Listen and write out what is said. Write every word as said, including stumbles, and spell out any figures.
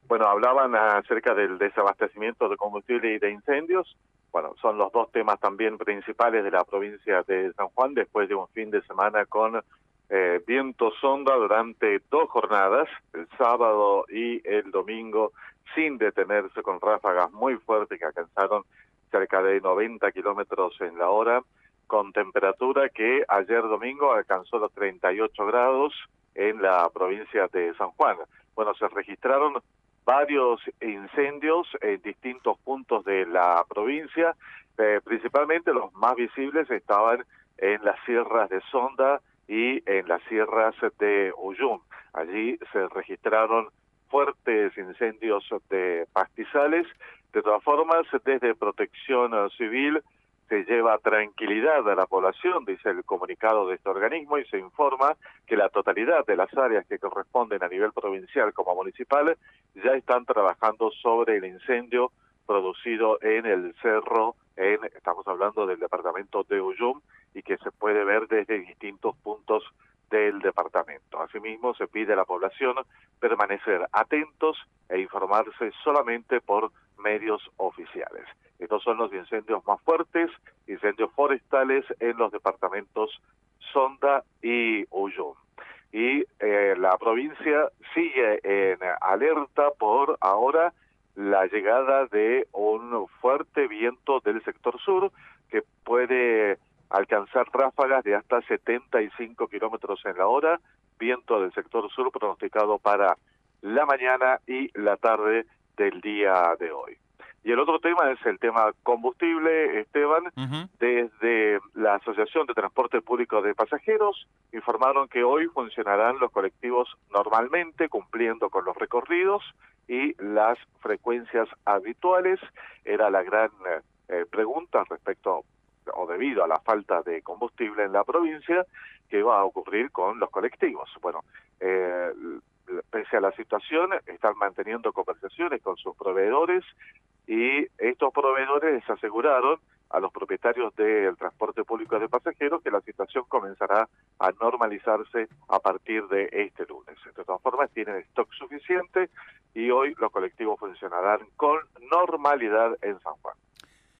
Bueno, hablaban acerca del desabastecimiento de combustible y de incendios. Bueno, son los dos temas también principales de la provincia de San Juan, después de un fin de semana con eh, viento sonda durante dos jornadas, el sábado y el domingo, sin detenerse, con ráfagas muy fuertes que alcanzaron cerca de noventa kilómetros en la hora, con temperatura que ayer domingo alcanzó los treinta y ocho grados en la provincia de San Juan. Bueno, se registraron varios incendios en distintos puntos de la provincia, eh, principalmente los más visibles estaban en las sierras de Sonda y en las sierras de Uyum. Allí se registraron fuertes incendios de pastizales. De todas formas, desde Protección Civil se lleva tranquilidad a la población, dice el comunicado de este organismo, y se informa que la totalidad de las áreas que corresponden a nivel provincial como municipal ya están trabajando sobre el incendio producido en el cerro, en, estamos hablando del departamento de Uyum, y que se puede ver desde distintos puntos del departamento. Asimismo, se pide a la población permanecer atentos e informarse solamente por medios oficiales. Estos son los incendios más fuertes, incendios forestales en los departamentos Sonda y Uyum. Y eh, la provincia sigue en alerta por ahora la llegada de un fuerte viento del sector sur que puede alcanzar ráfagas de hasta setenta y cinco kilómetros en la hora, viento del sector sur pronosticado para la mañana y la tarde del día de hoy. Y el otro tema es el tema combustible, Esteban. Uh-huh. Desde la Asociación de Transporte Público de Pasajeros informaron que hoy funcionarán los colectivos normalmente, cumpliendo con los recorridos y las frecuencias habituales. Era la gran eh, pregunta respecto o debido a la falta de combustible en la provincia, ¿qué va a ocurrir con los colectivos? Bueno, eh, pese a la situación, están manteniendo conversaciones con sus proveedores y estos proveedores les aseguraron a los propietarios del transporte público de pasajeros que la situación comenzará a normalizarse a partir de este lunes. De todas formas, tienen stock suficiente y hoy los colectivos funcionarán con normalidad en San Juan.